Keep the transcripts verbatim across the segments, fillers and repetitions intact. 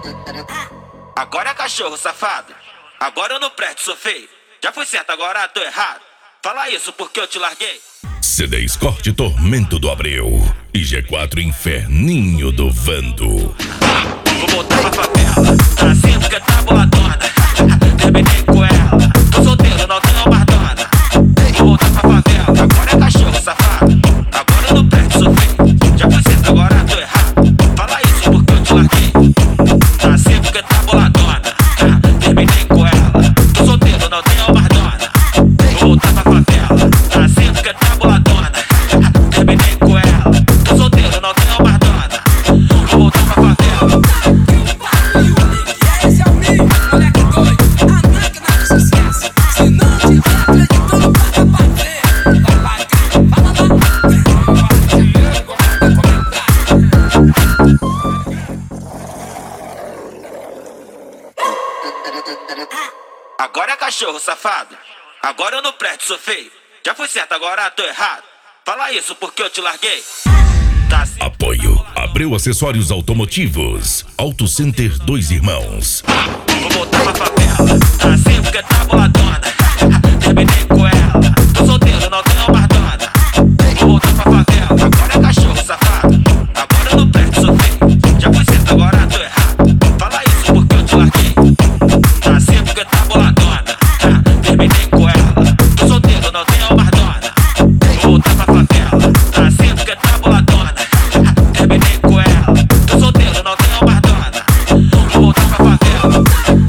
Agora é cachorro safado. Agora eu não presto, sou feio. Já fui certo, agora tô errado. Fala isso porque eu te larguei. C dez Corte Tormento do Abreu e G quatro Inferninho do Vando. Vou voltar pra favela, tá assim porque tá boladona. Terminei com ela, tô solteiro, não tenho mais dona. Vou voltar pra favela, agora é cachorro safado. Agora eu não presto, sou feio. Já fui certo, agora tô errado. Fala isso porque eu te larguei. Tá assim porque tá boladona. Terminei com ela, tô solteiro, não tenho mais dona. Vou voltar pra favela, tá assim porque tá boladona. Terminei com ela, tô solteiro, não tenho mais dona. Vou voltar pra favela. Esse é o meio, moleque doido, a máquina não se esquece. Se não tiver acreditando, paga pra ver. Vai pagar, fala lá. Dinheiro, Agora é cachorro safado. Agora eu não presto, sou feio. Já fui certo, agora tô errado. Fala isso porque eu te larguei. Tá assim. Apoio Abreu Acessórios Automotivos, Auto Center Dois Irmãos. Vou voltar pra favela, tá assim porque tá boladona. Terminei com ela, tô solteiro, não tenho mais dona. Vou voltar pra favela, agora é cachorro safado. Agora eu não presto, sou feio. Já fui certo, agora tô errado. Fala isso porque eu te larguei. Tá assim porque tá boladona. Terminei com ela, tô solteiro, não tenho mais dona. Vou voltar pra favela, tá assim porque tá boladona. Terminei com ela, tô solteiro, não tenho mais dona. Vou voltar pra favela.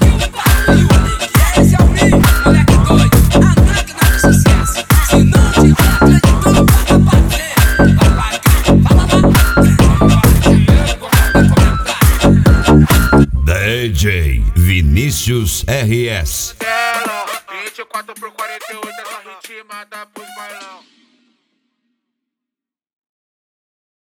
Esse é o meio, moleque doido, a máquina não se esquece. Se não tiver acreditando, paga pra ver. Vai pagar, fala lá. Dinheiro, D J Vinícius R S. vinte e quatro por quarenta e oito, essa ritmada pros bailão.